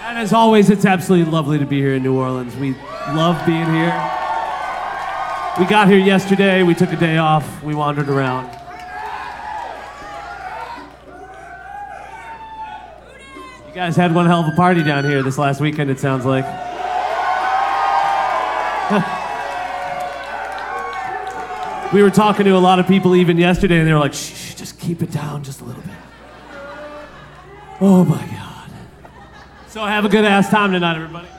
And as always, it's absolutely lovely to be here in New Orleans. We love being here. We got here yesterday, we took a day off, we wandered around. You guys had one hell of a party down here this last weekend, it sounds like. We were talking to a lot of people even yesterday, and they were like, shh, just keep it down just a little bit. Oh my God. So have a good ass time tonight, everybody.